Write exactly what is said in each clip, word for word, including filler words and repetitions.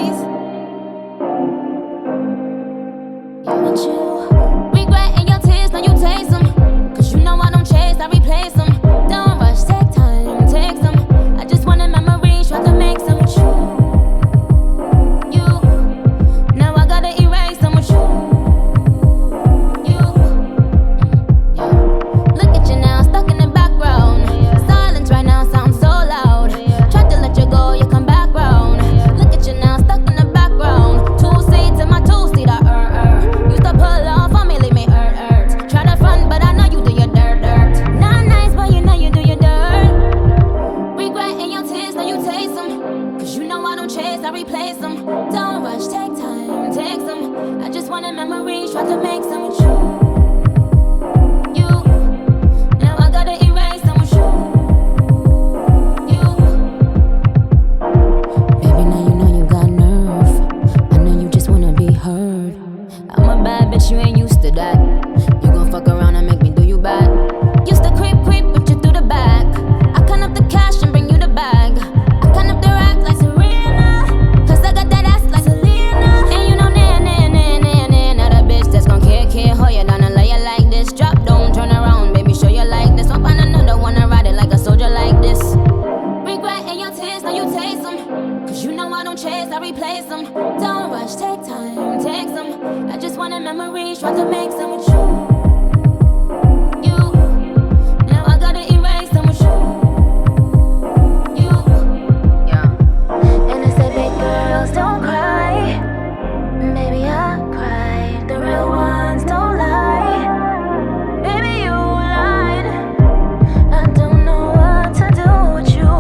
days. You and you, regretting your tears, now you taste them. Cause you know I don't chase, I replace them. Don't rush, take time, take some. I just want a memory, try to make some with you. You, now I gotta erase them with you. You, yeah. Look at you now, stuck in the background. Silence right now sounds so loud. Tried to let you go, you come back round. Look at you now, stuck in the background. Two seats in my two-seat, I er er. Used to pull off on me, leave me hurt hurt. Try to front, but I know you do your dirt dirt. Not nice, but you know you do your dirt. Regretting your tears, now you taste them. Cause you know I don't chase, I replace them. Don't rush, take time, take some. I just want a memory, try to make some with you. You, now I gotta erase them with you. You, baby, now you know you got nerve. I know you just wanna be heard. I'm a bad bitch, you ain't used to that. You gon' fuck around and make me do you bad. Used to creep, creep with you through the back. I count up the cash and bring you the bag. I count up the rack like Serena. Cause I got that ass like Selena. And you know, nah, nah, nah, nah, nah. Not a bitch that's gon' care, care, hold you down and lay you like this. Drop, don't turn around, baby, show you like this. I'll find another one and ride it like a soldier like this. Regretting your tears, now you taste them. Cause you know I don't chase, I replace them. Don't rush, take time, take some. I just want a memory, try to make some with you. You, now I gotta erase them with you. You, yeah. And I say, big girls don't cry. Baby, I cry. The real ones don't lie. Baby, you lied. I don't know what to do with you.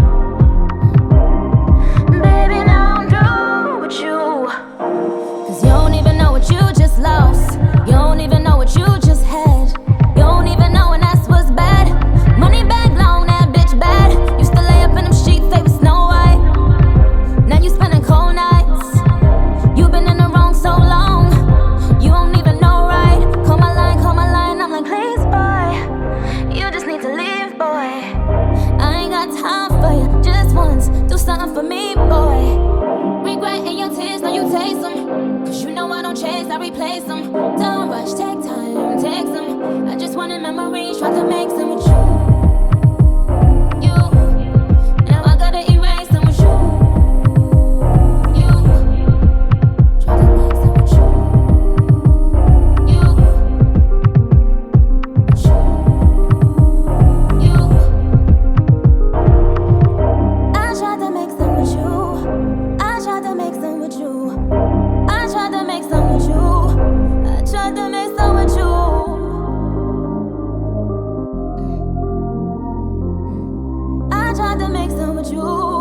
Baby, now I'm through with you. Cause you don't even know what you just lost. You don't even know what you just had. You don't even know when that's what's bad. Money bag long, that bitch bad. Used to lay up in them sheets, they was Snow White. Now you spending cold nights. You been in the wrong so long. You don't even know right. Call my line, call my line. I'm like, please, boy. You just need to leave, boy. I ain't got time for you. Just once, do something for me, boy. Regretting your tears, now you taste them. Cause you know I don't chase, I replace them. Don't rush, take time, take some. I just want a memory, try to make some with you. You, now I gotta erase them with you. You, try to make some with you. You, with you. You, I tried to make some with you. I tried to make some with you. I tried to make some with you. I tried to make some with you. I tried to make some with you.